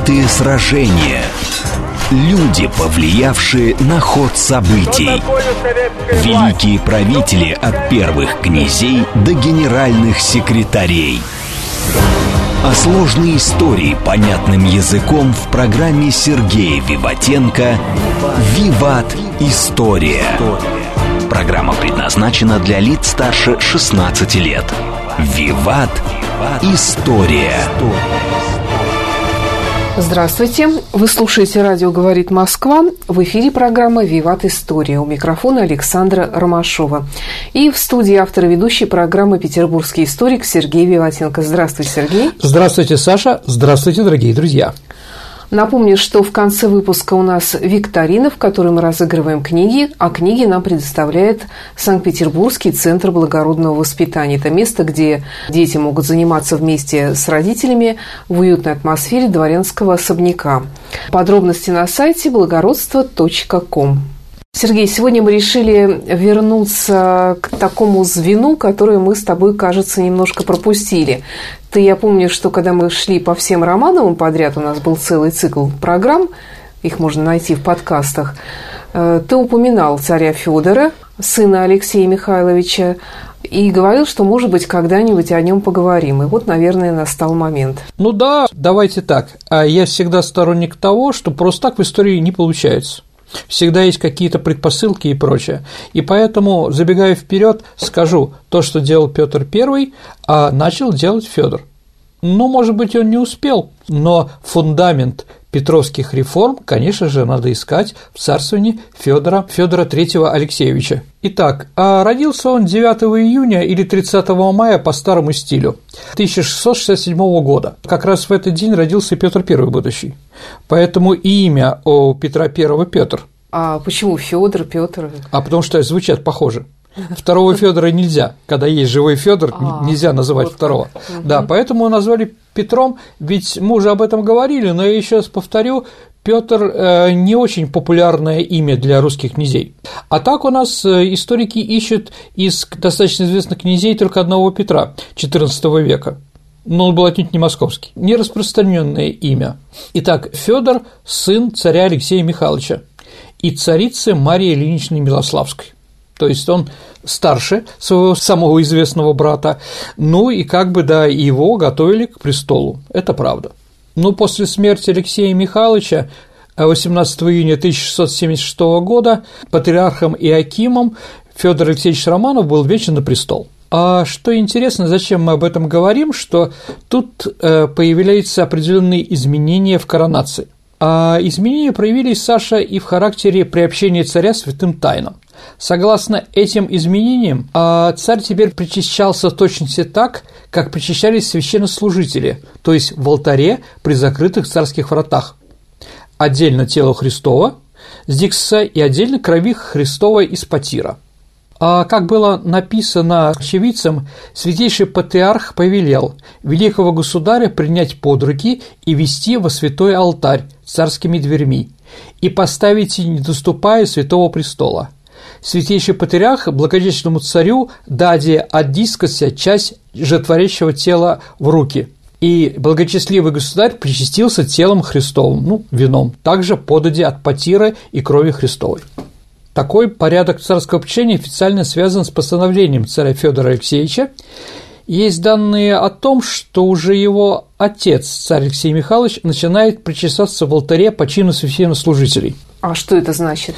знаменитые сражения, люди, повлиявшие на ход событий, великие правители от первых князей до генеральных секретарей. А сложные истории понятным языком в программе Сергея Виватенко «Виват. История». Программа предназначена для лиц старше 16 лет. «Виват. История». Здравствуйте. Вы слушаете «Радио говорит Москва». В эфире программа «Виват. История». У микрофона Александра Ромашова. И в студии автор и ведущий программы петербургский историк Сергей Виватенко. Здравствуйте, Сергей. Здравствуйте, Саша. Здравствуйте, дорогие друзья. Напомню, что в конце выпуска у нас викторина, в которой мы разыгрываем книги, а книги нам предоставляет Санкт-Петербургский центр благородного воспитания. Это место, где дети могут заниматься вместе с родителями в уютной атмосфере дворянского особняка. Подробности на сайте благородство.ком. Сергей, сегодня мы решили вернуться к такому звену, которое мы с тобой, кажется, немножко пропустили. Я помню, что когда мы шли по всем Романовым подряд, у нас был целый цикл программ, их можно найти в подкастах, ты упоминал царя Федора, сына Алексея Михайловича, и говорил, что, может быть, когда-нибудь о нем поговорим. И вот, наверное, настал момент. Ну да, давайте так. Я всегда сторонник того, что просто так в истории не получается. Всегда есть какие-то предпосылки и прочее. И поэтому, забегая вперед, скажу, то, что делал Петр I, начал делать Федор. Ну, может быть, он не успел, но фундамент петровских реформ, конечно же, надо искать в царствовании Федора III Алексеевича. Итак, родился он 9 июня или 30 мая по старому стилю 1667 года. Как раз в этот день родился Петр I будущий. Поэтому и имя у Петра I Петр. А почему Федор, Петр? Потому что звучат похоже. Второго Федора нельзя, когда есть живой Федор, нельзя называть вот второго. Да, поэтому назвали Петром, ведь мы уже об этом говорили, но я еще раз повторю, Петр не очень популярное имя для русских князей. А так у нас историки ищут из достаточно известных князей только одного Петра XIV века. Но он был отнюдь не московский, нераспространенное имя. Итак, Федор – сын царя Алексея Михайловича и царицы Марии Ильиничны Милославской. То есть он старше своего самого известного брата, ну и его готовили к престолу, это правда. Но после смерти Алексея Михайловича 18 июня 1676 года патриархом Иоакимом Федор Алексеевич Романов был введен на престол. А что интересно, зачем мы об этом говорим, что тут появляются определенные изменения в коронации. А изменения проявились, Саша, и в характере приобщения царя святым тайнам. Согласно этим изменениям, царь теперь причащался в точности так, как причащались священнослужители, то есть в алтаре при закрытых царских вратах. Отдельно тело Христово с дикса и отдельно крови Христовой из потира. Как было написано очевидцам, святейший патриарх повелел великого государя принять под руки и вести во святой алтарь царскими дверьми и поставить, не доступая святого престола. Святейший патриарх благодетельному царю даде от дискося часть жертворящего тела в руки, и благочестивый государь причастился телом Христовым, вином, также подади от потира и крови Христовой. Такой порядок царского общения официально связан с постановлением царя Федора Алексеевича. Есть данные о том, что уже его отец, царь Алексей Михайлович, начинает причащаться в алтаре по чину священнослужителей. А что это значит?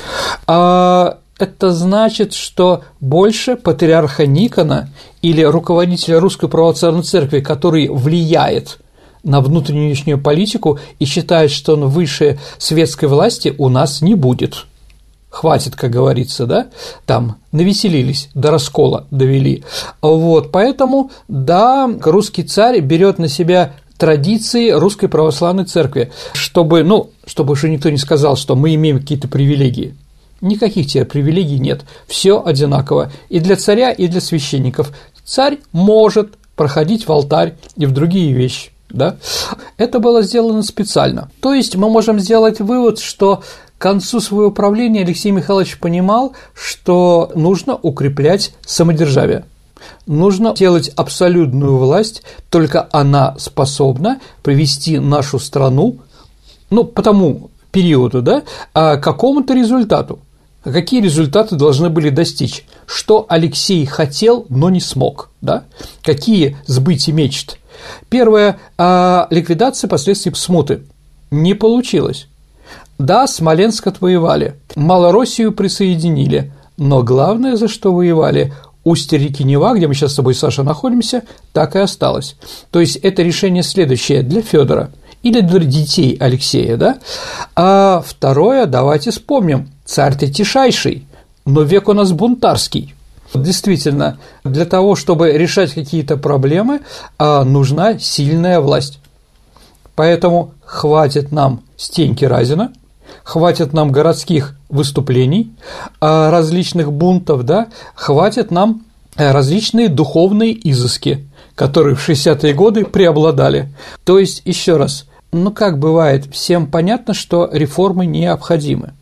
Это значит, что больше патриарха Никона или руководителя Русской Православной Церкви, который влияет на внутреннюю и внешнюю политику и считает, что он выше светской власти, у нас не будет. Хватит, как говорится, да, там навеселились, до раскола довели. Поэтому, да, русский царь берет на себя традиции Русской Православной Церкви, чтобы уже никто не сказал, что мы имеем какие-то привилегии. Никаких тебе привилегий нет, все одинаково и для царя, и для священников. Царь может проходить в алтарь и в другие вещи, да? Это было сделано специально. То есть мы можем сделать вывод, что к концу своего правления Алексей Михайлович понимал, что нужно укреплять самодержавие. Нужно делать абсолютную власть, только она способна привести нашу страну ну, по тому периоду, да, к какому-то результату. Какие результаты должны были достичь? Что Алексей хотел, но не смог, да? Какие сбытия мечт? Первое – ликвидация последствий смуты. Не получилось. Да, Смоленск отвоевали, Малороссию присоединили, но главное, за что воевали – устье реки Нева, где мы сейчас с тобой, Саша, находимся, так и осталось. То есть это решение следующее для Федора или для детей Алексея, да? А второе, давайте вспомним, царь-то тишайший, но век у нас бунтарский. Действительно, для того, чтобы решать какие-то проблемы, нужна сильная власть. Поэтому хватит нам Стеньки Разина, хватит нам городских выступлений, различных бунтов, да, хватит нам различные духовные изыски, которые в 60-е годы преобладали. То есть, еще раз, как бывает, всем понятно, что реформы необходимы.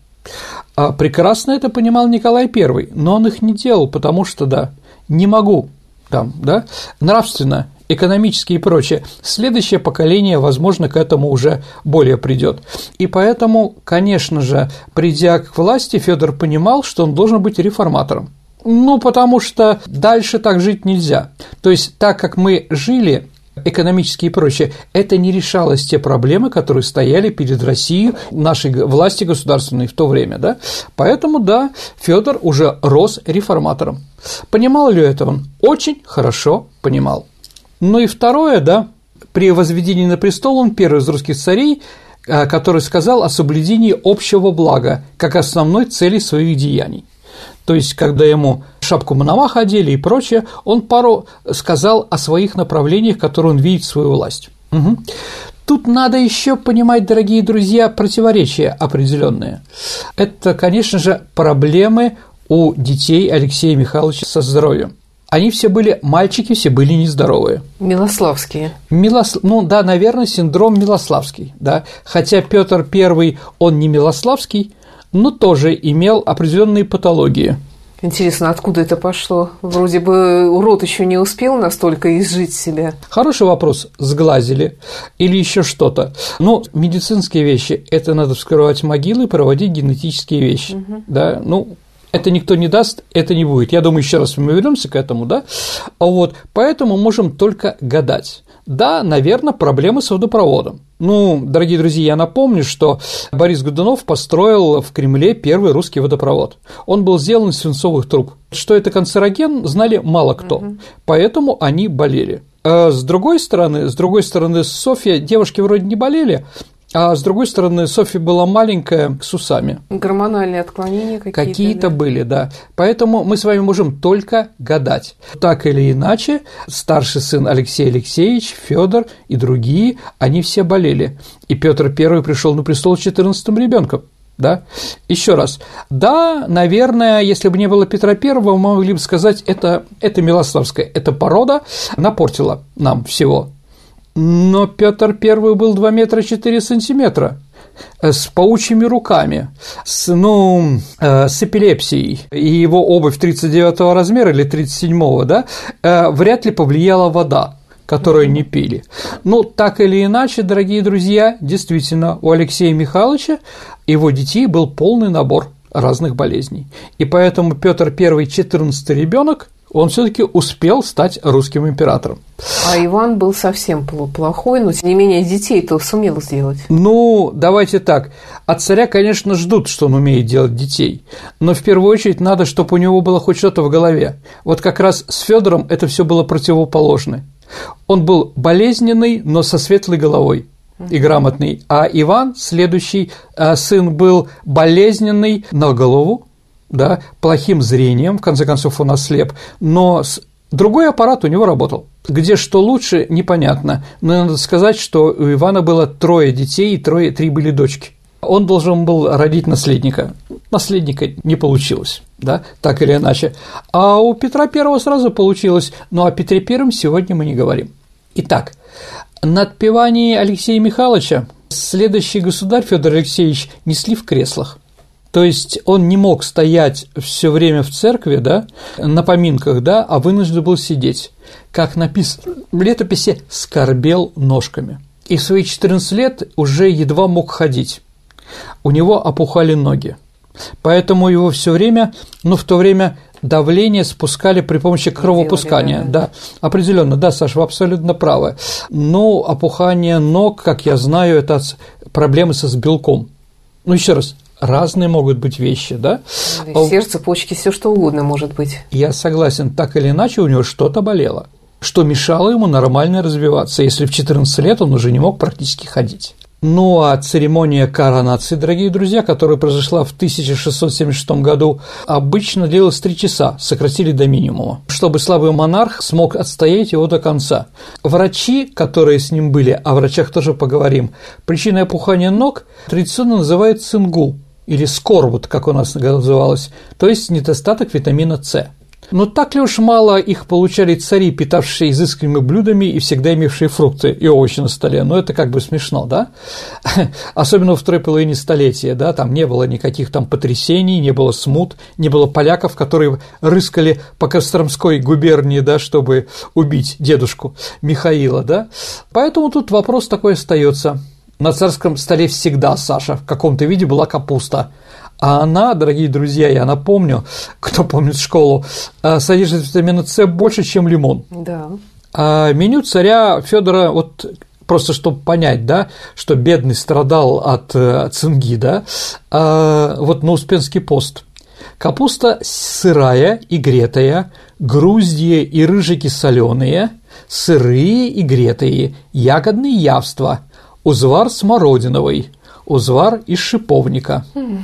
Прекрасно это понимал Николай I, но он их не делал, потому что, да, не могу, там, да, нравственно, экономически и прочее. Следующее поколение, возможно, к этому уже более придет. И поэтому, конечно же, придя к власти, Федор понимал, что он должен быть реформатором. Потому что дальше так жить нельзя. То есть, так как мы жили, экономически и прочее, это не решалось те проблемы, которые стояли перед Россией, нашей власти государственной в то время, да? Поэтому, да, Федор уже рос реформатором. Понимал ли это он? Очень хорошо понимал. Ну и второе, да, при возведении на престол он первый из русских царей, который сказал о соблюдении общего блага как основной цели своих деяний. То есть, когда ему шапку Мономах одели и прочее, он пару сказал о своих направлениях, которые он видит в свою власть. Угу. Тут надо еще понимать, дорогие друзья, противоречия определенные. Это, конечно же, проблемы у детей Алексея Михайловича со здоровьем. Они все были мальчики, все были нездоровые. Милославские. Да, наверное, синдром Милославский, да. Хотя Петр I, он не Милославский, но тоже имел определенные патологии. Интересно, откуда это пошло? Вроде бы урод еще не успел настолько изжить себя. Хороший вопрос. Сглазили или еще что-то. Медицинские вещи – это надо вскрывать могилы и проводить генетические вещи. Угу. Да, это никто не даст, это не будет. Я думаю, еще раз мы вернемся к этому, да? Поэтому можем только гадать. Да, наверное, проблемы с водопроводом. Дорогие друзья, я напомню, что Борис Годунов построил в Кремле первый русский водопровод. Он был сделан из свинцовых труб. Что это канцероген, знали мало кто, поэтому они болели. С другой стороны, Софья, девушки вроде не болели, а с другой стороны, Софья была маленькая, с усами. Гормональные отклонения какие-то были, да. Поэтому мы с вами можем только гадать. Так или иначе, старший сын Алексей Алексеевич, Федор и другие, они все болели. И Петр I пришел на престол с 14-м ребенком. Да? Еще раз. Да, наверное, если бы не было Петра I, мы могли бы сказать, это Милославская, эта порода напортила нам всего. Но Петр I был 2 метра 4 сантиметра, с паучьими руками, с эпилепсией, и его обувь 39 размера или 37, да, вряд ли повлияла вода, которую не пили. Так или иначе, дорогие друзья, действительно, у Алексея Михайловича и его детей был полный набор разных болезней. И поэтому Петр I, 14-й ребенок, он все-таки успел стать русским императором. А Иван был совсем плохой, но тем не менее детей-то сумел сделать. Давайте так. От царя, конечно, ждут, что он умеет делать детей, но в первую очередь надо, чтобы у него было хоть что-то в голове. Как раз с Федором это все было противоположно. Он был болезненный, но со светлой головой и грамотный, а Иван, следующий сын, был болезненный на голову, да, плохим зрением, в конце концов он ослеп, но другой аппарат у него работал. Где что лучше, непонятно, но надо сказать, что у Ивана было 3 детей и 3 были дочки. Он должен был родить наследника. Наследника не получилось, да, так или иначе. А у Петра I сразу получилось, но о Петре I сегодня мы не говорим. Итак, на отпевании Алексея Михайловича следующий государь Федор Алексеевич несли в креслах. То есть он не мог стоять все время в церкви, да, на поминках, да, а вынужден был сидеть. Как написано в летописи, скорбел ножками. и в свои 14 лет уже едва мог ходить. У него опухали ноги. Поэтому его все время, в то время давление спускали при помощи кровопускания. Да, определенно, да, Саша, вы абсолютно правы. Но опухание ног, как я знаю, это проблемы с белком. Еще раз, разные могут быть вещи, да? Сердце, почки, все что угодно может быть. Я согласен, так или иначе у него что-то болело, что мешало ему нормально развиваться, если в 14 лет он уже не мог практически ходить. Ну а церемония коронации, дорогие друзья, которая произошла в 1676 году, обычно длилась 3 часа, сократили до минимума, чтобы слабый монарх смог отстоять его до конца. Врачи, которые с ним были, о врачах тоже поговорим, причиной опухания ног традиционно называют цингу, или скорбут, как у нас называлось, то есть недостаток витамина С. Но так ли уж мало их получали цари, питавшие изысканными блюдами и всегда имевшие фрукты и овощи на столе? Это как бы смешно, да? Особенно во второй половине столетия, да, там не было никаких там потрясений, не было смут, не было поляков, которые рыскали по Костромской губернии, да, чтобы убить дедушку Михаила, да? Поэтому тут вопрос такой остается. На царском столе всегда, Саша, в каком-то виде была капуста. А она, дорогие друзья, я напомню, кто помнит школу, содержит витамина С больше, чем лимон. Да. А меню царя Фёдора, просто чтобы понять, да, что бедный страдал от цинги, да, на Успенский пост. Капуста сырая и гретая, груздья и рыжики соленые, сырые и гретые, ягодные явства, узвар смородиновый, узвар из шиповника.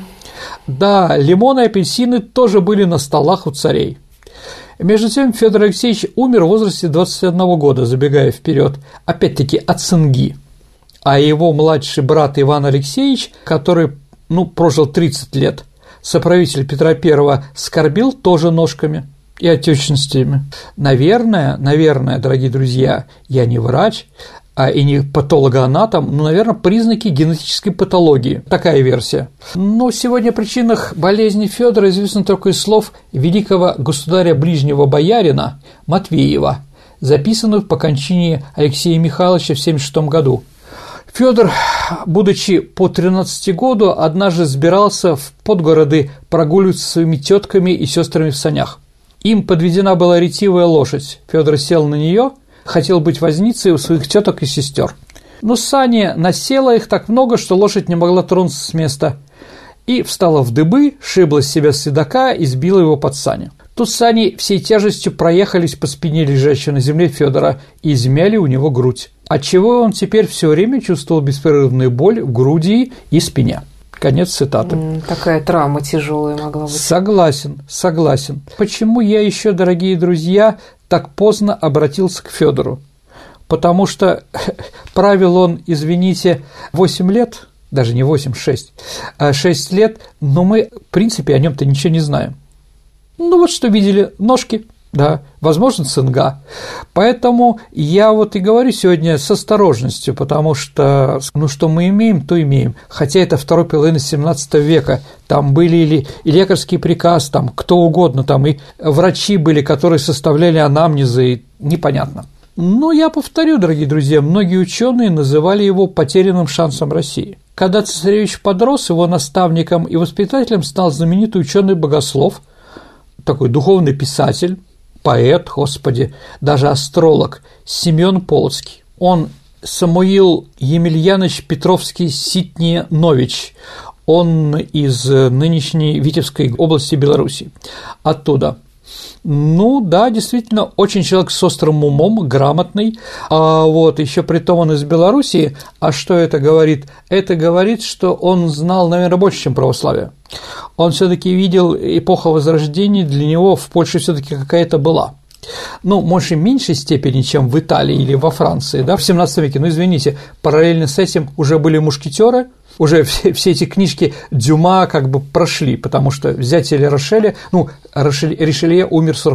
Да, лимоны и апельсины тоже были на столах у царей. Между тем Фёдор Алексеевич умер в возрасте 21 года, забегая вперед, опять-таки от цинги. А его младший брат Иван Алексеевич, который, прожил 30 лет, соправитель Петра I, скорбел тоже ножками и отечностями. Наверное, дорогие друзья, я не врач, и не патологоанатом, наверное, признаки генетической патологии. Такая версия. Но сегодня о причинах болезни Фёдора известно только из слов великого государя ближнего боярина Матвеева, записанных по кончине Алексея Михайловича в 1976 году. Фёдор, будучи по 13 году, однажды сбирался в подгороды прогуливаться со своими тетками и сестрами в санях. Им подведена была ретивая лошадь. Фёдор сел на нее, хотел быть возницей у своих теток и сестер. Но сани насело их так много, что лошадь не могла тронуться с места, и встала в дыбы, шибла с себя седока и сбила его под сани. Тут сани всей тяжестью проехались по спине лежащего на земле Фёдора и измяли у него грудь, отчего он теперь все время чувствовал беспрерывную боль в груди и спине. Конец цитаты. Такая травма тяжелая могла быть. Согласен. Почему я еще, дорогие друзья, так поздно обратился к Фёдору? Потому что правил он, извините, 8 лет, даже не 8, 6, 6 лет, но мы, в принципе, о нем-то ничего не знаем. Что видели, ножки, да, возможно, цинга. Поэтому я и говорю сегодня с осторожностью, потому что, что мы имеем, то имеем. Хотя это второй половины 17 века, там были и лекарский приказ, там кто угодно, там и врачи были, которые составляли анамнезы, и непонятно. Но я повторю, дорогие друзья, многие ученые называли его потерянным шансом России. Когда цесаревич подрос, его наставником и воспитателем стал знаменитый ученый-богослов, такой духовный писатель, поэт, даже астролог Семён Полоцкий. Он Самуил Емельянович Петровский-Ситнинович, он из нынешней Витебской области Беларуси, оттуда. Да, действительно, очень человек с острым умом, грамотный, еще притом он из Белоруссии. А что это говорит? Это говорит, что он знал, наверное, больше, чем православие. Он все-таки видел эпоху Возрождения, для него в Польше все-таки какая-то была. Может, в меньшей степени, чем в Италии или во Франции, да, в 17 веке, извините, параллельно с этим уже были мушкетеры, уже все эти книжки Дюма как бы прошли, потому что взятие Рошеля, Ришелье умер в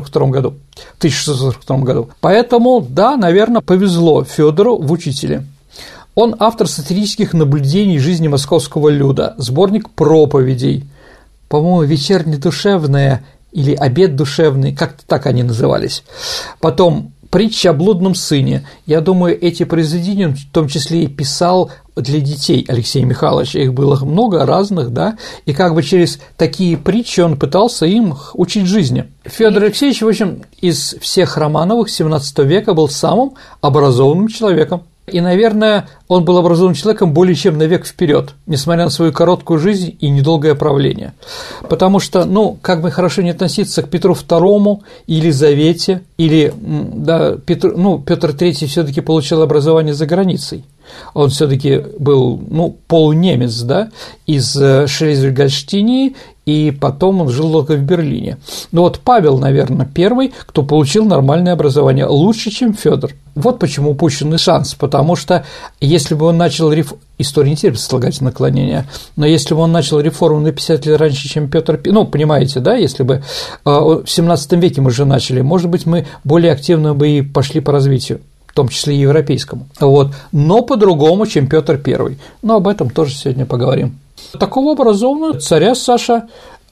1642 году. Поэтому, да, наверное, повезло Фёдору в учителе. Он автор сатирических наблюдений жизни московского люда, сборник проповедей, по-моему, «Вечерне душевное» или «Обед душевный», как-то так они назывались. Потом притча о блудном сыне. Я думаю, эти произведения в том числе и писал для детей Алексей Михайлович. Их было много разных, да, и как бы через такие притчи он пытался им учить жизни. Фёдор Алексеевич, в общем, из всех Романовых XVII века был самым образованным человеком. И, наверное, он был образованным человеком более чем на век вперед, несмотря на свою короткую жизнь и недолгое правление. Потому что, как бы хорошо не относиться к Петру II, Елизавете, или, да, Петр III все-таки получил образование за границей. Он все-таки был, полунемец, да, из Шлезвиг-Гольштинии, и потом он жил только в Берлине. Но вот Павел, наверное, первый, кто получил нормальное образование, лучше, чем Фёдор. Вот почему упущенный шанс, потому что если бы он начал история не терпит сослагательного наклонения, но если бы он начал реформу на 50 лет раньше, чем Петр I, понимаете, да, если бы в 17 веке мы же начали, может быть, мы более активно бы и пошли по развитию, в том числе и европейскому, но по-другому, чем Петр I. Но об этом тоже сегодня поговорим. Такого образованного царя, Саша,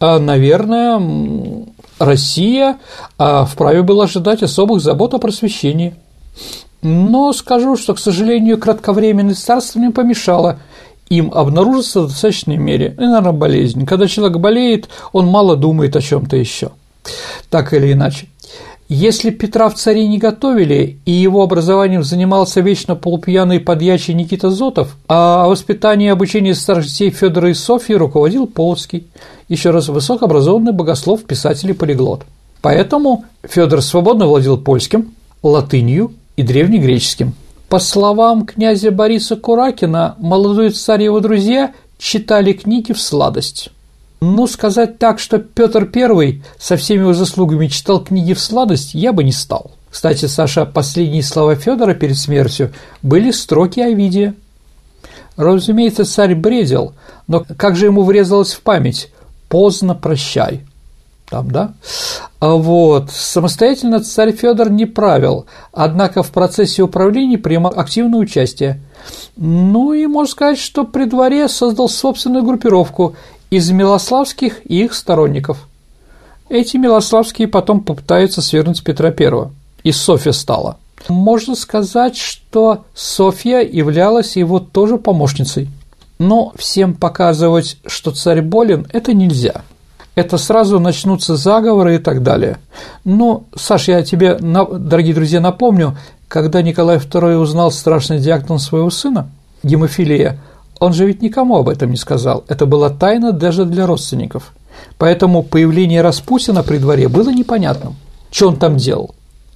наверное, Россия вправе была ожидать особых забот о просвещении. Но скажу, что, к сожалению, кратковременность царства не помешало им обнаружиться в достаточной мере. И, наверное, болезнь. Когда человек болеет, он мало думает о чем-то еще, так или иначе. Если Петра в цари не готовили, и его образованием занимался вечно полупьяный подьячий Никита Зотов, а воспитание и обучение старших детей Фёдора и Софьи руководил Полоцкий, еще раз высокообразованный богослов, писатель и полиглот. Поэтому Фёдор свободно владел польским, латынью и древнегреческим. По словам князя Бориса Куракина, молодой царь и его друзья читали книги в сладость. Сказать так, что Петр I со всеми его заслугами читал книги в сладость, я бы не стал. Кстати, Саша, последние слова Фёдора перед смертью были строки Овидия. Разумеется, царь бредил, но как же ему врезалось в память: «Поздно прощай». Там, да? Самостоятельно царь Фёдор не правил, однако в процессе управления принимал активное участие. И можно сказать, что при дворе создал собственную группировку из Милославских и их сторонников. Эти Милославские потом попытаются свергнуть Петра I, и Софья стала. Можно сказать, что Софья являлась его тоже помощницей. Но всем показывать, что царь болен, это нельзя. Это сразу начнутся заговоры и так далее. Саш, я тебе, дорогие друзья, напомню, когда Николай II узнал страшный диагноз своего сына, гемофилия, он же ведь никому об этом не сказал. Это была тайна даже для родственников. Поэтому появление Распутина при дворе было непонятным. Что он там делал?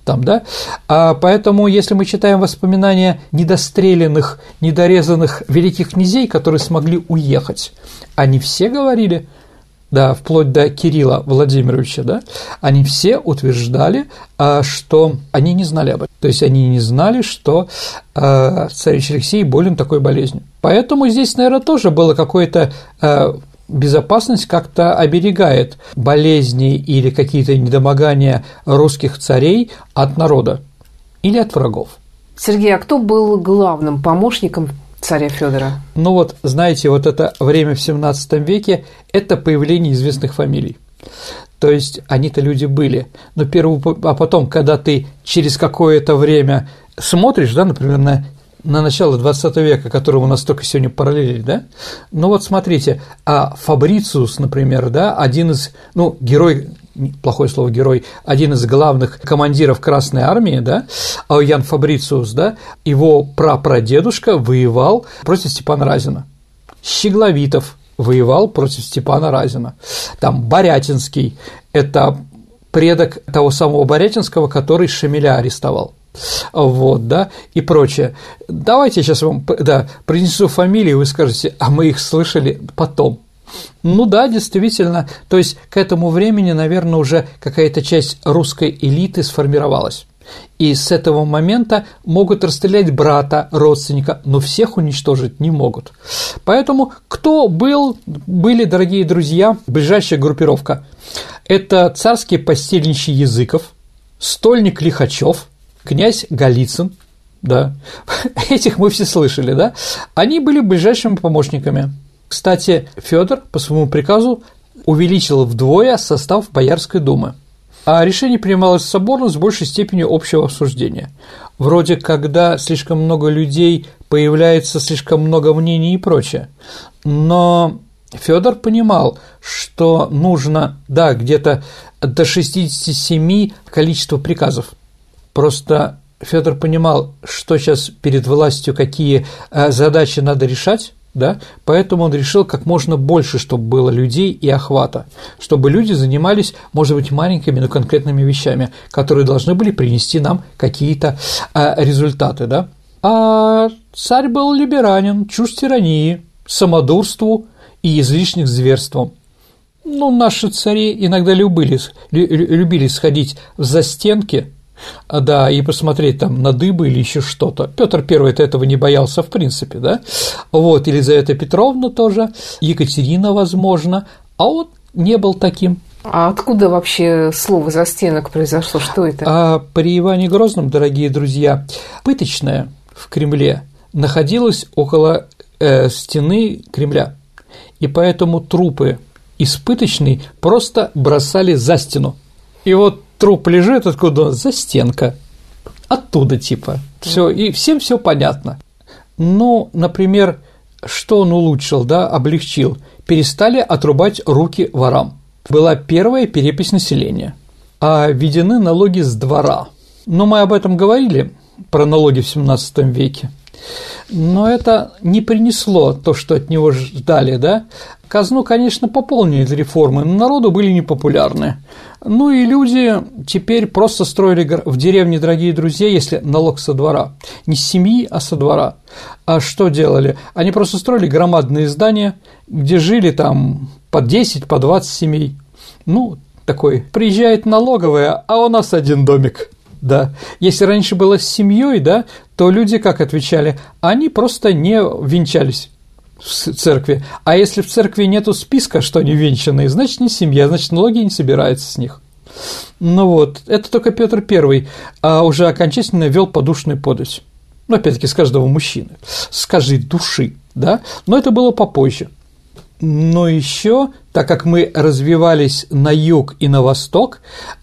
Поэтому, если мы читаем воспоминания недостреленных, недорезанных великих князей, которые смогли уехать, они все говорили, да, вплоть до Кирилла Владимировича, да, они все утверждали, что они не знали об этом. То есть они не знали, что царевич Алексей болен такой болезнью. Поэтому здесь, наверное, тоже было какое-то безопасность как-то оберегает болезни или какие-то недомогания русских царей от народа или от врагов. Сергей, а кто был главным помощником царя Фёдора? Знаете, это время в XVII веке – это появление известных фамилий. То есть они-то люди были. Но а потом, когда ты через какое-то время смотришь, да, например, на начало XX века, которому у нас только сегодня параллели, да? Смотрите, Фабрициус, например, да, один из, герой, плохое слово герой, один из главных командиров Красной Армии, да, Ян Фабрициус, да, его прапрадедушка воевал против Степана Разина. Щегловитов воевал против Степана Разина. Борятинский – это предок того самого Борятинского, который Шамиля арестовал. И прочее. Давайте я сейчас вам, произнесу фамилии, вы скажете, а мы их слышали потом. Действительно, то есть к этому времени, наверное, уже какая-то часть русской элиты сформировалась. И с этого момента могут расстрелять брата, родственника, но всех уничтожить не могут. Поэтому кто были, дорогие друзья, ближайшая группировка? Это царский постельничий Языков, стольник Лихачев, князь Голицын, да, этих мы все слышали, да, они были ближайшими помощниками. Кстати, Фёдор по своему приказу увеличил вдвое состав Боярской думы. А решение принималось соборно с большей степенью общего обсуждения. Вроде когда слишком много людей, появляется слишком много мнений и прочее. Но Фёдор понимал, что нужно, да, где-то до 67 количество приказов. Просто Фёдор понимал, что сейчас перед властью какие задачи надо решать, да, поэтому он решил как можно больше, чтобы было людей и охвата, чтобы люди занимались, может быть, маленькими, но конкретными вещами, которые должны были принести нам какие-то результаты, да. А царь был либеранин, чужд тирании, самодурству и излишних зверством. Ну, наши цари иногда любили сходить в застенки, да, и посмотреть там на дыбы или еще что-то. Петр I этого не боялся в принципе, да, вот, Елизавета Петровна тоже, Екатерина, возможно, а он не был таким. А откуда вообще слово «застенок» произошло? Что это? При Иване Грозном, дорогие друзья, пыточная в Кремле находилась около стены Кремля, и поэтому трупы из пыточной просто бросали за стену. И вот труп лежит, откуда? За стенка. Оттуда типа. Всё, и всем все понятно. Ну, например, что он улучшил, да, облегчил? Перестали отрубать руки ворам. Была первая перепись населения. А введены налоги с двора. Но мы об этом говорили, про налоги в XVII веке. Но это не принесло то, что от него ждали, да? Казну, конечно, пополнили реформы, но народу были непопулярны. Ну и люди теперь просто строили в деревне, дорогие друзья, если налог со двора. Не с семьи, а со двора. А что делали? Они просто строили громадные здания, где жили там по 10, по 20 семей. Ну, такой, приезжает налоговая, а у нас один домик. Да, если раньше было с семьей, да, то люди как отвечали? Они просто не венчались в церкви. А если в церкви нету списка, что они венчанные, значит, не семья, значит, налоги не собираются с них. Ну вот, это только Петр I уже окончательно ввел подушную подать. Ну, опять-таки, с каждого мужчины, с каждой души, да, но это было попозже. Но еще, так как мы развивались на юг и на восток,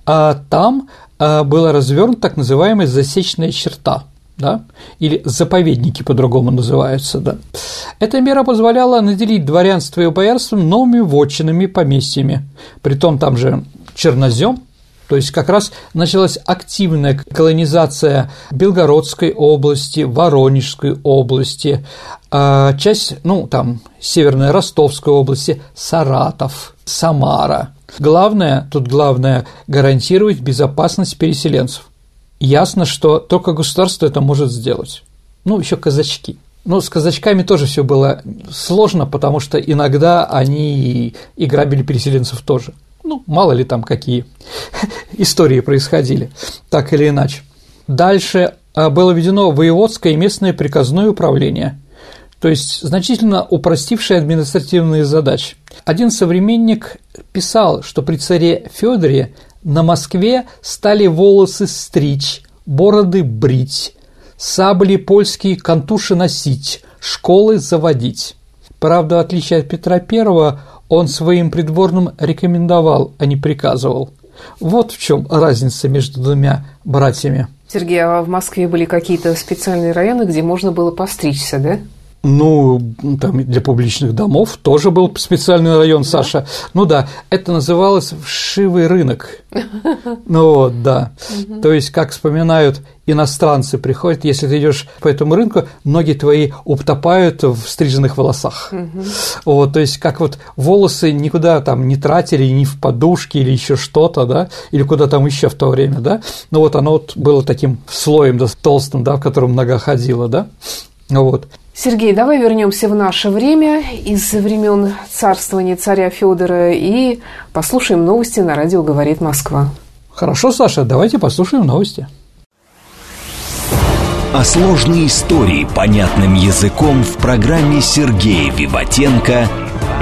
там была развернута так называемая засечная черта, да, или заповедники по-другому называются, да. Эта мера позволяла наделить дворянство и боярство новыми вотчинами, поместьями, притом там же чернозем, то есть как раз началась активная колонизация Белгородской области, Воронежской области, часть, ну, там, Северной Ростовской области, Саратов, Самара. Главное гарантировать безопасность переселенцев. Ясно, что только государство это может сделать. Ну, еще казачки. Но с казачками тоже все было сложно, потому что иногда они и грабили переселенцев тоже. Ну, мало ли там какие истории происходили, так или иначе. Дальше было введено воеводское и местное приказное управление, то есть значительно упростившее административные задачи. Один современник писал, что при царе Фёдоре на Москве стали волосы стричь, бороды брить, сабли польские кантуши носить, школы заводить. Правда, в отличие от Петра I, он своим придворным рекомендовал, а не приказывал. Вот в чем разница между двумя братьями. Сергей, а в Москве были какие-то специальные районы, где можно было постричься, да? Ну, там для публичных домов тоже был специальный район, да? Саша. Ну да, это называлось вшивый рынок. Ну вот, да. То есть, как вспоминают иностранцы, приходят, если ты идешь по этому рынку, ноги твои утопают в стриженных волосах. Вот, то есть, как вот волосы никуда там не тратили, ни в подушки или еще что-то, да, или куда там еще в то время, да. Ну вот оно вот было таким слоем, да, толстым, да, в котором нога ходила, да. Вот. Сергей, давай вернемся в наше время, из времен царствования царя Фёдора, и послушаем новости на радио «Говорит Москва». Хорошо, Саша, давайте послушаем новости. А сложные истории понятным языком в программе Сергея Виватенко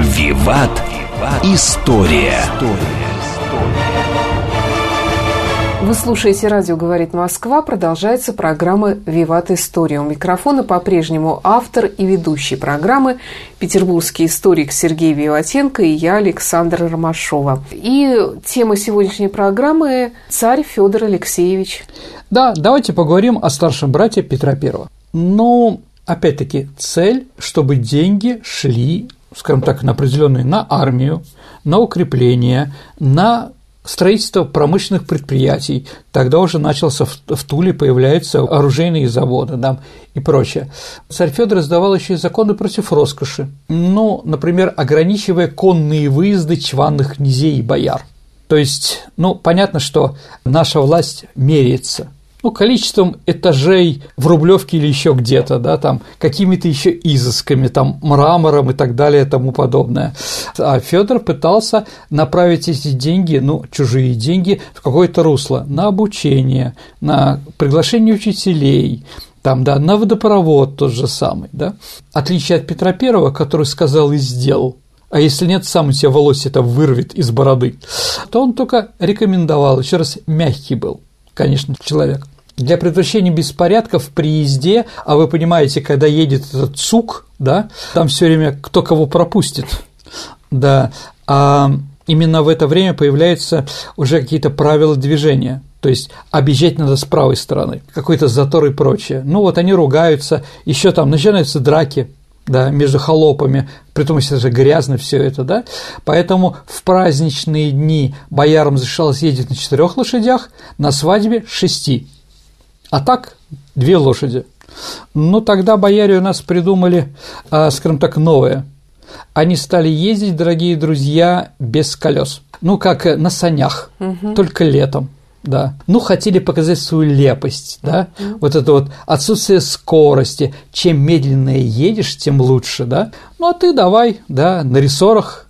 «Виват. История». Вы слушаете «Радио говорит Москва». Продолжается программа «Виват История». У микрофона по-прежнему автор и ведущий программы петербургский историк Сергей Виватенко и я, Александра Ромашова. И тема сегодняшней программы – царь Фёдор Алексеевич. Да, давайте поговорим о старшем брате Петра I. Но, опять-таки, цель, чтобы деньги шли, скажем так, на определенные, на армию, на укрепление, на строительство промышленных предприятий. Тогда уже начался в Туле появляются оружейные заводы, да, и прочее. Царь Фёдор издавал еще и законы против роскоши, ну, например, ограничивая конные выезды чванных князей и бояр. То есть, ну, понятно, что наша власть меряется, ну, количеством этажей в Рублевке или еще где-то, да, там, какими-то еще изысками, там, мрамором и так далее и тому подобное. А Фёдор пытался направить эти деньги, ну, чужие деньги, в какое-то русло, на обучение, на приглашение учителей, там, да, на водопровод тот же самый, да. Отличие от Петра I, который сказал и сделал, а если нет, сам у себя волос это вырвет из бороды, то он только рекомендовал, еще раз, мягкий был, конечно, человек. Для предотвращения беспорядков при езде, а вы понимаете, когда едет этот цук, да, там все время кто кого пропустит, да, а именно в это время появляются уже какие-то правила движения, то есть объезжать надо с правой стороны, какой-то затор и прочее. Ну вот они ругаются, еще там начинаются драки, да, между холопами, притом это же грязно все это, да, поэтому в праздничные дни боярам разрешалось ездить на 4 лошадях, на свадьбе 6, а так 2 лошади. Ну, тогда бояре у нас придумали, скажем так, новое. Они стали ездить, дорогие друзья, без колес, ну, как на санях, только летом. Да. Ну, хотели показать свою лепость, да, вот это вот отсутствие скорости, чем медленнее едешь, тем лучше, да, ну, а ты давай, да, на рессорах,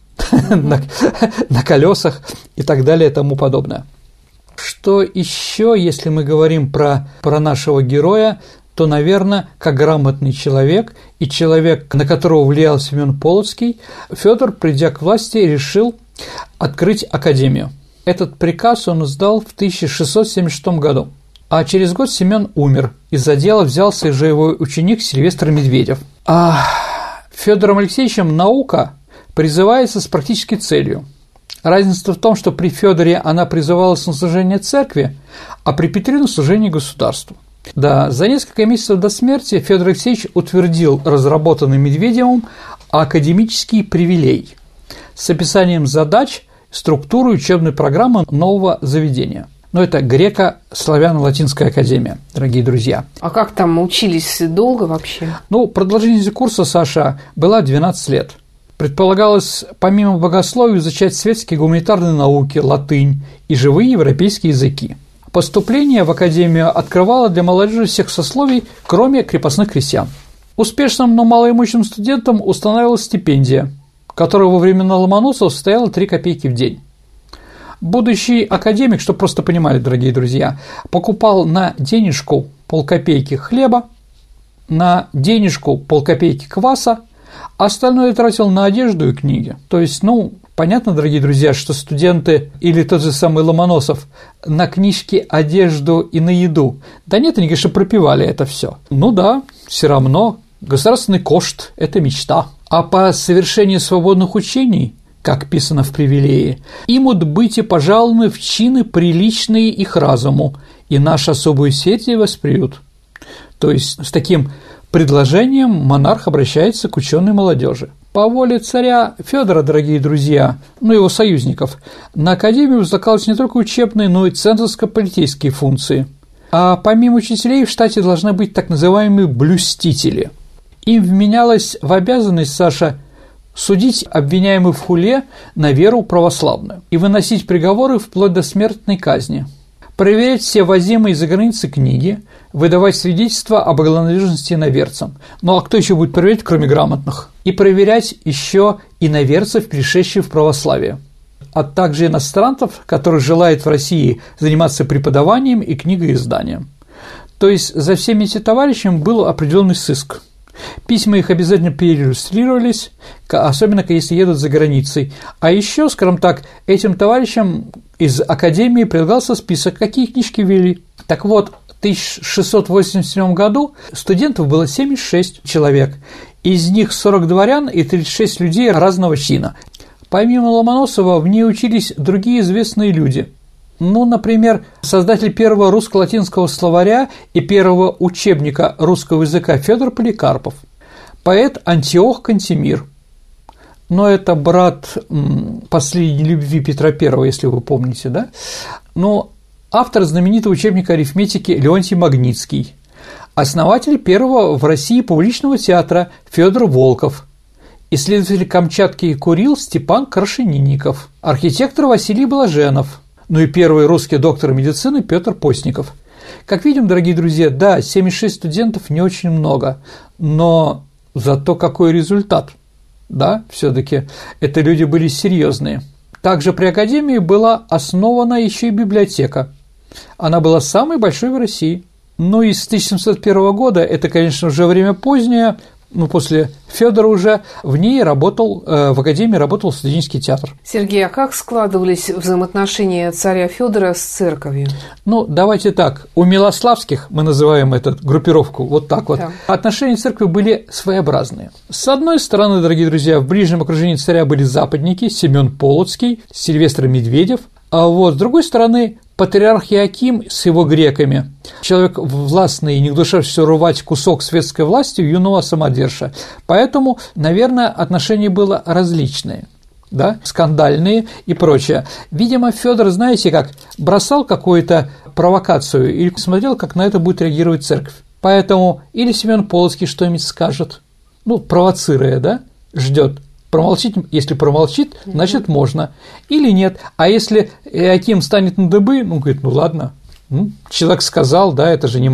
на колесах и так далее и тому подобное. Что еще, если мы говорим про нашего героя, то, наверное, как грамотный человек и человек, на которого влиял Семён Полоцкий, Фёдор, придя к власти, решил открыть академию. Этот приказ он издал в 1676 году, а через год Семён умер, из-за дела взялся же его ученик Сильвестр Медведев. А Фёдором Алексеевичем наука призывается с практической целью. Разница в том, что при Фёдоре она призывалась на служение церкви, а при Петре на служение государству. Да, за несколько месяцев до смерти Фёдор Алексеевич утвердил разработанный Медведевым академический привилей с описанием задач, структуру учебной программы нового заведения. Но это греко-славяно-латинская академия, дорогие друзья. А как там учились долго вообще? Ну, продолжительность курса, Саша, была 12 лет. Предполагалось, помимо богословия, изучать светские гуманитарные науки, латынь и живые европейские языки. Поступление в академию открывало для молодежи всех сословий, кроме крепостных крестьян. Успешным, но малоимущим студентам устанавливалась стипендия, которая во времена Ломоносова состояла 3 копейки в день. Будущий академик, чтобы просто понимали, дорогие друзья, покупал на денежку полкопейки хлеба, на денежку полкопейки кваса, а остальное тратил на одежду и книги. То есть, ну, понятно, дорогие друзья, что студенты или тот же самый Ломоносов на книжки, одежду и на еду. Да нет, они, конечно, пропивали это все. Ну да, все равно государственный кошт – это мечта. А по совершении свободных учений, как писано в привилее, имут быть и пожалованы в чины приличные их разуму, и нашу особую сеть восприют. То есть, с таким предложением монарх обращается к ученой молодежи. По воле царя Фёдора, дорогие друзья, ну его союзников, на академию возлагались не только учебные, но и цензорско-политические функции. А помимо учителей в штате должны быть так называемые блюстители. Им вменялось в обязанность, Саша, судить обвиняемых в хуле на веру православную и выносить приговоры вплоть до смертной казни, проверять все возимые за границей книги, выдавать свидетельства об благонадежности иноверцам. Ну а кто еще будет проверять, кроме грамотных? И проверять еще иноверцев, пришедших в православие, а также иностранцев, которые желают в России заниматься преподаванием и книгоизданием. То есть за всеми этими товарищами был определенный сыск. Письма их обязательно переиллюстрировались, особенно если едут за границей. А еще, скажем так, этим товарищам из академии предлагался список, какие книжки вели. Так вот, в 1687 году студентов было 76 человек, из них 40 дворян и 36 людей разного чина. Помимо Ломоносова в ней учились другие известные люди. Ну, например, создатель первого русско-латинского словаря и первого учебника русского языка Фёдор Поликарпов, поэт Антиох Кантемир. Но это брат последней любви Петра I, если вы помните, да? Но автор знаменитого учебника арифметики Леонтий Магнитский, основатель первого в России публичного театра Фёдор Волков, исследователь Камчатки и Курил Степан Крашенинников, архитектор Василий Блаженов, ну и первый русский доктор медицины Петр Постников. Как видим, дорогие друзья, да, 76 студентов не очень много, но зато какой результат, да, все-таки это люди были серьезные. Также при академии была основана еще и библиотека. Она была самой большой в России. Ну и с 1701 года, это, конечно, уже время позднее, после Фёдора уже, в ней работал, в академии работал студенческий театр. Сергей, а как складывались взаимоотношения царя Фёдора с церковью? Давайте так, у Милославских, мы называем эту группировку вот так вот, да. Отношения с церковью были своеобразные. С одной стороны, дорогие друзья, в ближнем окружении царя были западники, Семён Полоцкий, Сильвестр Медведев, а вот с другой стороны, патриарх Иоаким с его греками, человек властный, не гнушавшийся рвать кусок светской власти юного самодержца. Поэтому, наверное, отношения было различные, да, скандальные и прочее. Видимо, Фёдор, знаете как, бросал какую-то провокацию или смотрел, как на это будет реагировать церковь. Поэтому или Семён Полоцкий что-нибудь скажет, провоцируя, да, ждет. Промолчит, если промолчит, значит, можно. Или нет. А если Иоаким станет на дыбы, говорит, ладно, человек сказал, да, это же не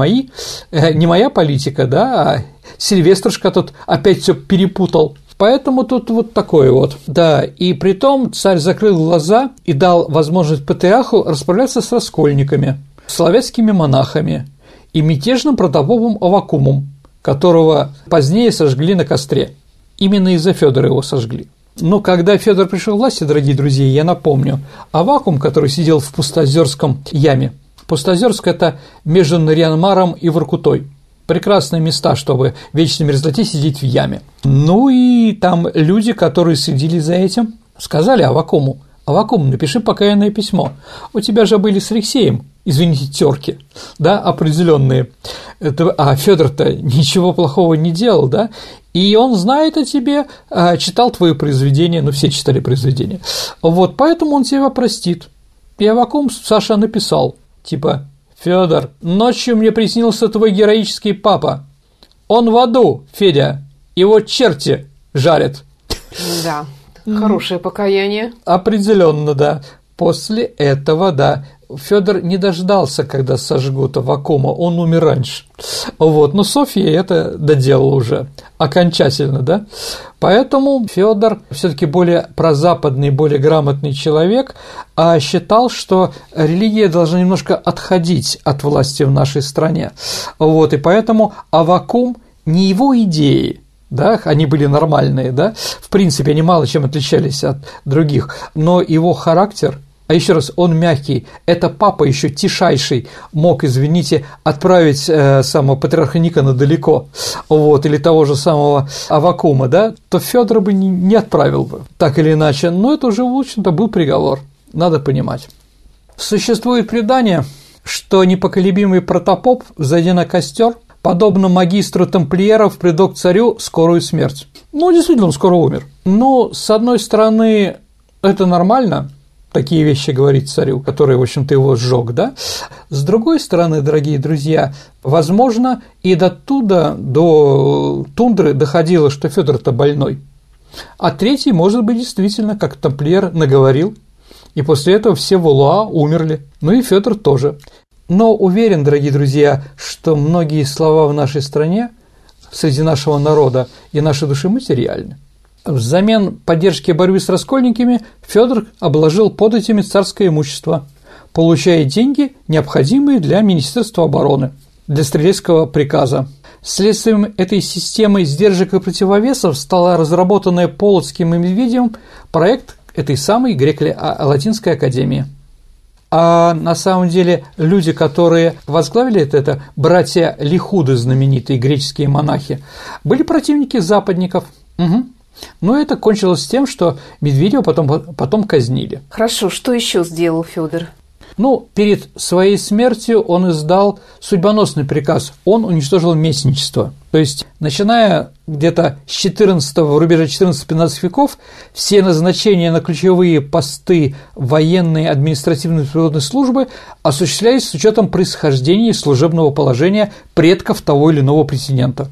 моя политика, да, а Сильвеструшка тут опять все перепутал. Поэтому тут вот такое вот. Да, и притом царь закрыл глаза и дал возможность патриарху расправляться с раскольниками, славянскими монахами и мятежным протопопом Аввакумом, которого позднее сожгли на костре. Именно из-за Фёдора его сожгли. Но когда Фёдор пришел к власти, дорогие друзья, я напомню, Аввакум, который сидел в Пустоозерском яме. Пустоозерск – это между Нарьян-Маром и Воркутой. Прекрасные места, чтобы в вечной мерзлоте сидеть в яме. И там люди, которые следили за этим, сказали Аввакуму: «Аввакум, напиши покаянное письмо. У тебя же были с Алексеем, извините, тёрки, да, определенные. А Фёдор-то ничего плохого не делал, да, и он знает о тебе, читал твои произведения, все читали произведения, вот, поэтому он тебя простит». И Аввакум Саша написал, типа: «Фёдор, ночью мне приснился твой героический папа. Он в аду, Федя, его черти жарят». Да. Хорошее покаяние. Определенно, да. После этого, да, Фёдор не дождался, когда сожгут Аввакума, он умер раньше. Вот, но Софья это доделала уже окончательно, да. Поэтому Фёдор все-таки более прозападный, более грамотный человек, считал, что религия должна немножко отходить от власти в нашей стране. Вот, и поэтому Аввакум не его идеи, да, они были нормальные, да, в принципе, они мало чем отличались от других, но его характер, а еще раз, он мягкий, это папа еще тишайший мог, извините, отправить самого патриарха Никона далеко, вот, или того же самого Аввакума, да, то Фёдора бы не отправил бы, так или иначе, но это уже, в общем-то, был приговор, надо понимать. Существует предание, что непоколебимый протопоп, зайдя на костер, подобно магистру тамплиеров, предрек царю скорую смерть. Действительно, он скоро умер. Но, с одной стороны, это нормально, такие вещи говорить царю, который, в общем-то, его сжег, да? С другой стороны, дорогие друзья, возможно, и до тундры доходило, что Фёдор-то больной. А третий, может быть, действительно, как тамплиер наговорил, и после этого все Валуа умерли, и Фёдор тоже. Но уверен, дорогие друзья, что многие слова в нашей стране, среди нашего народа и нашей души материальны. Взамен поддержки борьбы с раскольниками Фёдор обложил податями царское имущество, получая деньги, необходимые для Министерства обороны, для стрелецкого приказа. Следствием этой системы сдержек и противовесов стала разработанная Полоцким и Медведевым проект этой самой греко-латинской академии. А на самом деле люди, которые возглавили это братья Лихуды, знаменитые греческие монахи, были противники западников. Угу. Но это кончилось тем, что Медведева потом казнили. Хорошо, что еще сделал Фёдор? Перед своей смертью он издал судьбоносный приказ. Он уничтожил местничество. То есть, начиная где-то с рубежа 14-15 веков, все назначения на ключевые посты военной, административной и природной службы осуществлялись с учетом происхождения и служебного положения предков того или иного претендента.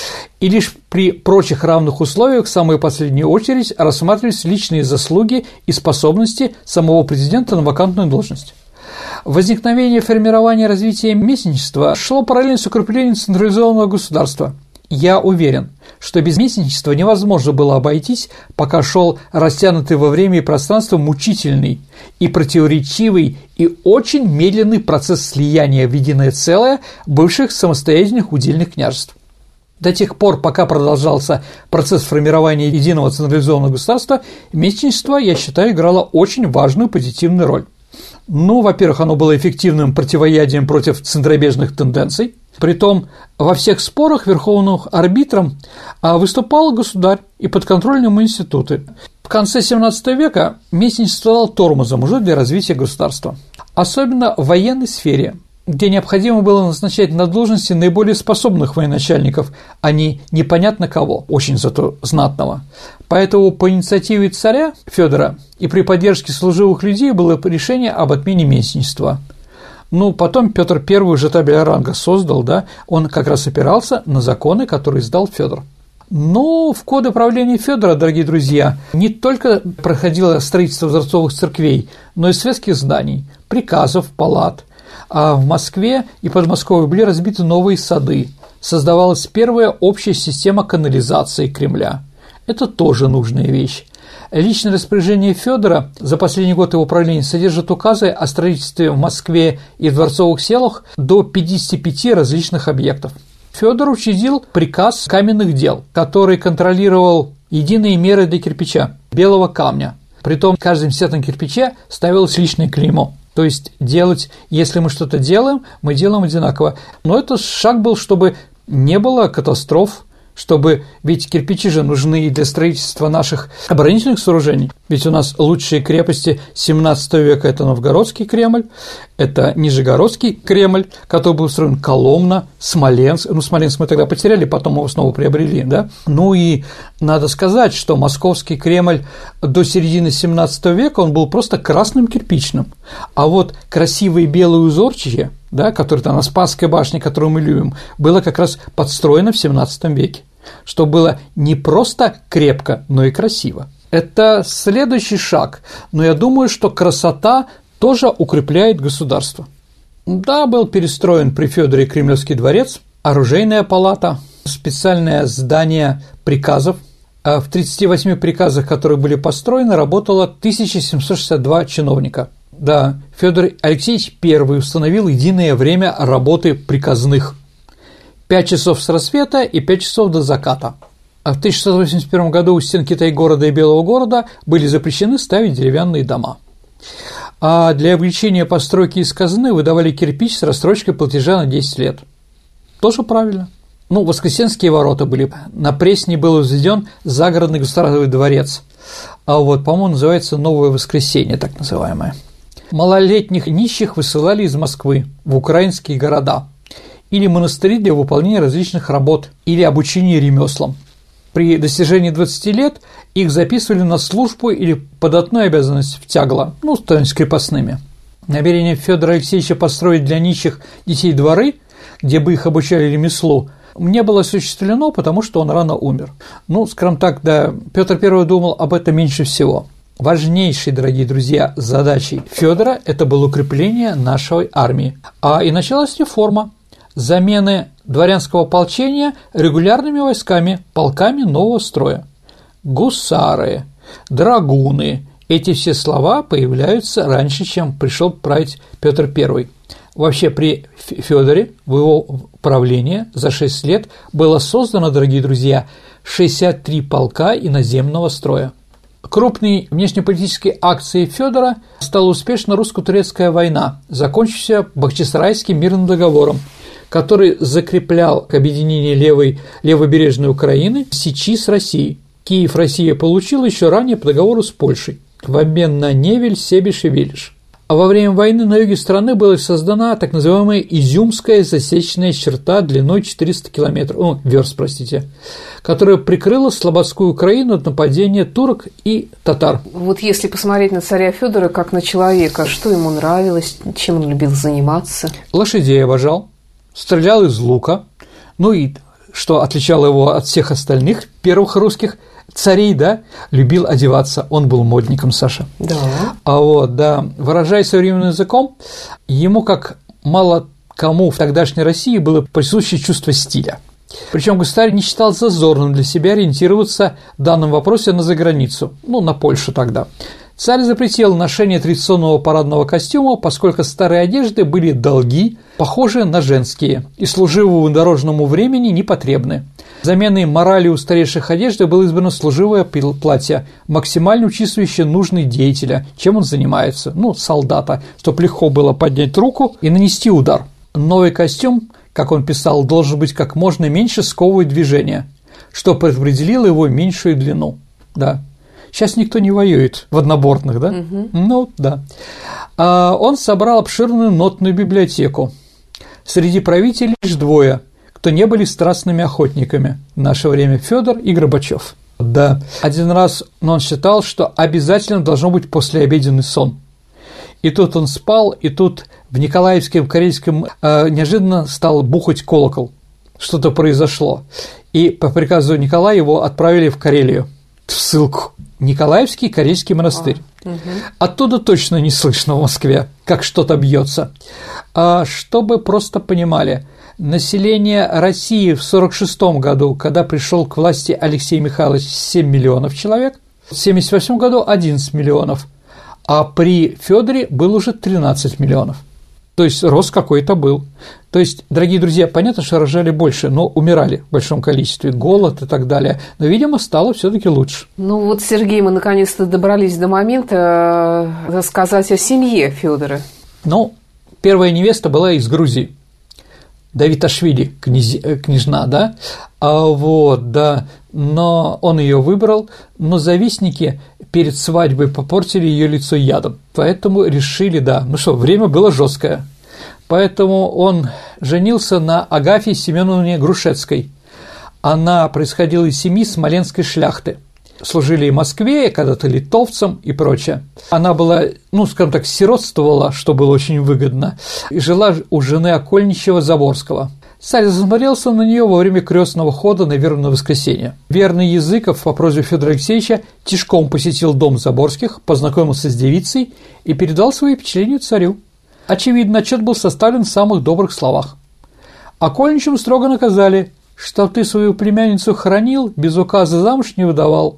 И лишь при прочих равных условиях в самую последнюю очередь рассматривались личные заслуги и способности самого претендента на вакантную должность. Возникновение, формирование, развитие местничества шло параллельно с укреплением централизованного государства. Я уверен, что без местничества невозможно было обойтись, пока шел растянутый во время и пространство мучительный и противоречивый и очень медленный процесс слияния в единое целое бывших самостоятельных удельных княжеств. До тех пор, пока продолжался процесс формирования единого централизованного государства, местничество, я считаю, играло очень важную позитивную роль. Во-первых, оно было эффективным противоядием против центробежных тенденций. Притом во всех спорах верховным арбитром выступал государь и подконтрольные ему институты. В конце XVII века местничество стало тормозом уже для развития государства. Особенно в военной сфере, где необходимо было назначать на должности наиболее способных военачальников, а не непонятно кого, очень зато знатного. Поэтому по инициативе царя Фёдора и при поддержке служивых людей было решение об отмене местничества. Потом Петр I уже табель ранга создал, он как раз опирался на законы, которые издал Фёдор. Но в годы правления Фёдора, дорогие друзья, не только проходило строительство дворцовых церквей, но и светских зданий, приказов, палат. А в Москве и Подмосковье были разбиты новые сады, создавалась первая общая система канализации Кремля. Это тоже нужная вещь. Личное распоряжение Фёдора за последний год его правления содержит указы о строительстве в Москве и в дворцовых селах до 55 различных объектов. Фёдор учредил приказ каменных дел, который контролировал единые меры для кирпича, белого камня. Притом в каждом десятом кирпиче ставилось личное клеймо. То есть если мы что-то делаем, мы делаем одинаково. Но это шаг был, чтобы не было катастроф, ведь кирпичи же нужны и для строительства наших оборонительных сооружений. Ведь у нас лучшие крепости XVII века – это Новгородский Кремль, это Нижегородский Кремль, который был устроен Коломна, Смоленск. Смоленск мы тогда потеряли, потом его снова приобрели, И надо сказать, что Московский Кремль до середины XVII века он был просто красным кирпичным, а вот красивые белые узорчики, которые там на Спасской башне, которую мы любим, было как раз подстроено в XVII веке, что было не просто крепко, но и красиво. Это следующий шаг, но я думаю, что красота тоже укрепляет государство. Был перестроен при Фёдоре Кремлевский дворец, оружейная палата, специальное здание приказов. В 38 приказах, которые были построены, работало 1762 чиновника. Фёдор Алексеевич I установил единое время работы приказных – 5 часов с рассвета и 5 часов до заката. А в 1681 году у стен Китай-города и Белого города были запрещены ставить деревянные дома. А для облегчения постройки из казны выдавали кирпич с рассрочкой платежа на 10 лет. Тоже правильно. Воскресенские ворота были. На Пресне был возведен загородный государственный дворец. По-моему, называется Новое Воскресенье, так называемое. Малолетних нищих высылали из Москвы в украинские города или монастыри для выполнения различных работ или обучения ремеслам. При достижении 20 лет их записывали на службу или податную обязанность в тягло, становились крепостными. Намерение Фёдора Алексеевича построить для нищих детей дворы, где бы их обучали ремеслу, не было осуществлено, потому что он рано умер. Скажем так, Петр I думал об этом меньше всего. Важнейшей, дорогие друзья, задачей Фёдора это было укрепление нашей армии. И началась реформа замены дворянского ополчения регулярными войсками, полками нового строя. Гусары, драгуны – эти все слова появляются раньше, чем пришел править Петр I. Вообще при Фёдоре в его правлении за 6 лет было создано, дорогие друзья, 63 полка иноземного строя. Крупной внешнеполитической акцией Фёдора стала успешно русско-турецкая война, закончившаяся Бахчисарайским мирным договором, который закреплял объединение левобережной Украины в сечи с Россией. Киев Россия получила еще ранее по договору с Польшей в обмен на Невель, Себеж и Велиш. А во время войны на юге страны была создана так называемая Изюмская засечная черта длиной 400 верст, которая прикрыла Слободскую Украину от нападения турок и татар. Вот если посмотреть на царя Фёдора как на человека, что ему нравилось, чем он любил заниматься? Лошадей обожал, стрелял из лука, ну и, что отличало его от всех остальных первых русских царей, да, любил одеваться, он был модником, Саша. Да. Выражаясь современным языком, ему, как мало кому в тогдашней России, было присуще чувство стиля. Причем государь не считал зазорным для себя ориентироваться в данном вопросе на заграницу, на Польшу тогда. Царь запретил ношение традиционного парадного костюма, поскольку старые одежды были долги, похожие на женские, и служивому дорожному времени непотребны. Заменой морали устаревших одежды было избрано служивое платье, максимально учитывающее нужды деятеля, чем он занимается, солдата, чтобы легко было поднять руку и нанести удар. Новый костюм, как он писал, должен быть как можно меньше сковывать движения, что предопределило его меньшую длину. Да. Сейчас никто не воюет в однобортных, да? Он собрал обширную нотную библиотеку. Среди правителей лишь двое, кто не были страстными охотниками в наше время: Фёдор и Горбачев. Да. Один раз он считал, что обязательно должно быть послеобеденный сон. И тут он спал, и тут в Николаевском, Карельском неожиданно стал бухать колокол. Что-то произошло. И по приказу Николая его отправили в Карелию, в ссылку. Николаевский Карельский монастырь. Оттуда точно не слышно в Москве, как что-то бьется. Чтобы просто понимали, население России в 1946 году, когда пришел к власти Алексей Михайлович, 7 миллионов человек, в 1978 году 11 миллионов, а при Фёдоре было уже 13 миллионов. То есть рост какой-то был. То есть, дорогие друзья, понятно, что рожали больше, но умирали в большом количестве, голод и так далее. Но, видимо, стало все-таки лучше. Сергей, мы наконец-то добрались до момента рассказать о семье Фёдора. Первая невеста была из Грузии. Давиташвили, княжна, да? Но он ее выбрал, но завистники перед свадьбой попортили ее лицо ядом, поэтому решили, время было жесткое, поэтому он женился на Агафье Семеновне Грушецкой. Она происходила из семьи смоленской шляхты, служили и в Москве, когда-то литовцам и прочее. Она была, сиротствовала, что было очень выгодно, и жила у жены окольничего Заборского. Царь засмотрелся на нее во время крестного хода на Вербное воскресенье. Верный Языков по просьбе Фёдора Алексеевича тишком посетил дом Заборских, познакомился с девицей и передал свои впечатления царю. Очевидно, отчет был составлен в самых добрых словах. Окольничему строго наказали, что ты свою племянницу хранил, без указа замуж не выдавал,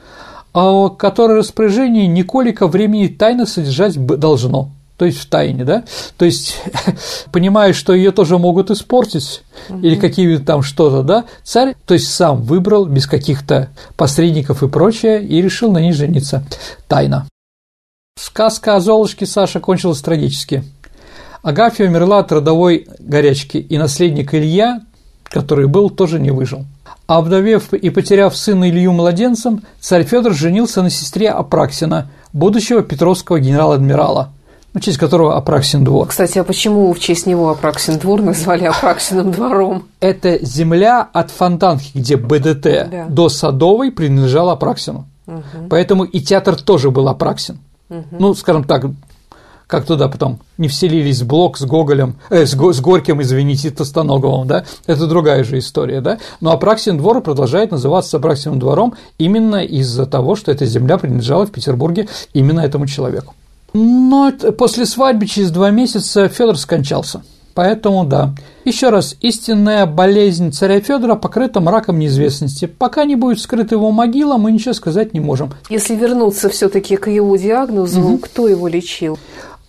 а которое распоряжение Николика времени тайно содержать должно. То есть в тайне, да? То есть, понимая, что ее тоже могут испортить, или какие-то там что-то, да? Царь, то есть, сам выбрал без каких-то посредников и прочее, и решил на ней жениться тайно. Сказка о Золушке, Саша, кончилась трагически. Агафья умерла от родовой горячки, и наследник Илья, который был, тоже не выжил. А вдовев и потеряв сына Илью младенцем, царь Фёдор женился на сестре Апраксина, будущего петровского генерал-адмирала, в честь которого Апраксин двор. Кстати, а почему в честь него Апраксин двор назвали Апраксиным двором? Это земля от Фонтанки, где БДТ, до Садовой принадлежала Апраксину. Поэтому и театр тоже был Апраксин. Скажем так, как туда потом не вселились в блок с Гоголем, с Горьким, извините, Тостоноговым, да, это другая же история, да, но Апраксин двор продолжает называться Апраксиным двором именно из-за того, что эта земля принадлежала в Петербурге именно этому человеку. Но после свадьбы через 2 месяца Фёдор скончался. Поэтому, еще раз, истинная болезнь царя Фёдора покрыта мраком неизвестности. Пока не будет скрыта его могила, мы ничего сказать не можем. Если вернуться все-таки к его диагнозу, кто его лечил?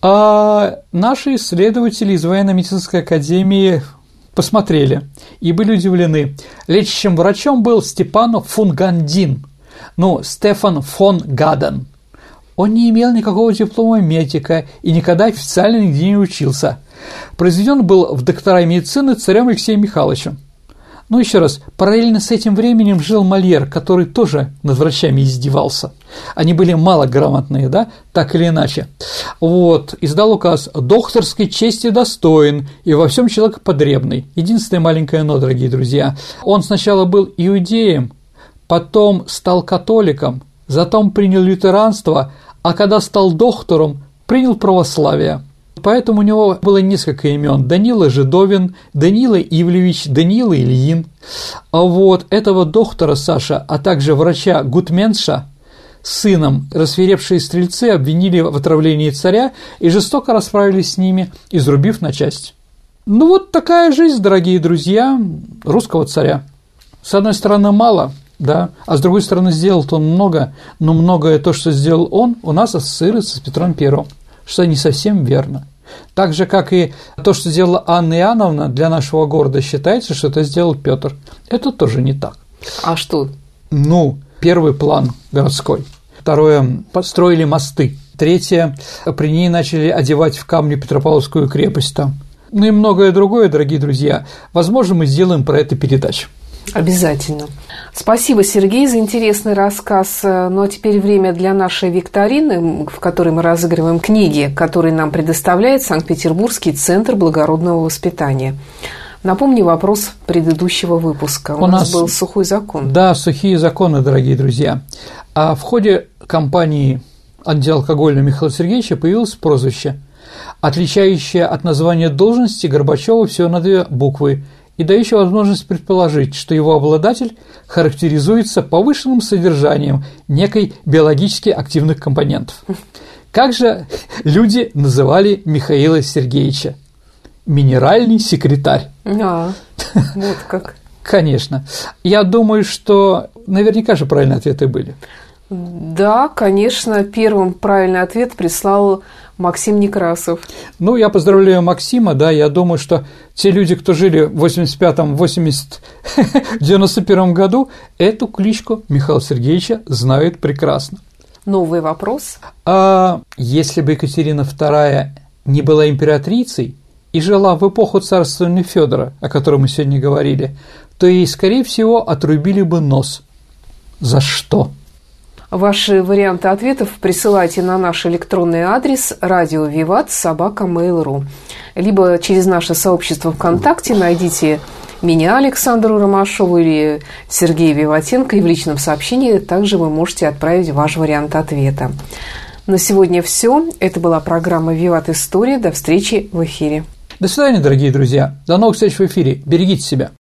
А наши исследователи из военно-медицинской академии посмотрели и были удивлены. Лечащим врачом был Степан Фунгандин, Стефан фон Гаден. Он не имел никакого диплома медика и никогда официально нигде не учился. Произведен был в доктора медицины царем Алексеем Михайловичем. Еще раз, параллельно с этим временем жил Мольер, который тоже над врачами издевался. Они были малограмотные, так или иначе. Издал указ: «Докторской чести достоин и во всем человекопотребный». Единственное маленькое «но», дорогие друзья. Он сначала был иудеем, потом стал католиком, затем принял лютеранство, а когда стал доктором, принял православие. Поэтому у него было несколько имен: Данила Жидовин, Данила Ивлевич, Данила Ильин. Этого доктора Саша, а также врача Гутменша с сыном рассвирепшие стрельцы обвинили в отравлении царя и жестоко расправились с ними, изрубив на части. Такая жизнь, дорогие друзья, русского царя. С одной стороны, мало, а с другой стороны, сделал-то он много, но многое то, что сделал он, у нас ассоциируется с Петром Первым, что не совсем верно. Так же, как и то, что сделала Анна Иоанновна для нашего города, считается, что это сделал Петр. Это тоже не так. А что? Первый план городской. Второе, построили мосты. Третье, при ней начали одевать в камни Петропавловскую крепость там. И многое другое, дорогие друзья. Возможно, мы сделаем про это передачу. Обязательно. Спасибо, Сергей, за интересный рассказ. А теперь время для нашей викторины, в которой мы разыгрываем книги, которые нам предоставляет Санкт-Петербургский центр благородного воспитания. Напомню вопрос предыдущего выпуска. У нас был «Сухой закон». Да, «Сухие законы», дорогие друзья. А в ходе кампании антиалкогольной Михаила Сергеевича появилось прозвище, отличающее от названия должности Горбачёва всего на 2 буквы и дающее возможность предположить, что его обладатель характеризуется повышенным содержанием некой биологически активных компонентов. Как же люди называли Михаила Сергеевича? Минеральный секретарь. Вот как. Конечно. Я думаю, что наверняка же правильные ответы были. Да, конечно, первым правильный ответ прислал Максим Некрасов. Я поздравляю Максима, я думаю, что те люди, кто жили в 85-м, 91-м году, эту кличку Михаила Сергеевича знают прекрасно. Новый вопрос. А если бы Екатерина II не была императрицей и жила в эпоху царствования Фёдора, о котором мы сегодня говорили, то ей, скорее всего, отрубили бы нос. За что? Ваши варианты ответов присылайте на наш электронный адрес radio@vivat@mail.ru, либо через наше сообщество ВКонтакте найдите меня, Александру Ромашову, или Сергея Виватенко, и в личном сообщении также вы можете отправить ваш вариант ответа. На сегодня все. Это была программа «Виват История». До встречи в эфире. До свидания, дорогие друзья. До новых встреч в эфире. Берегите себя.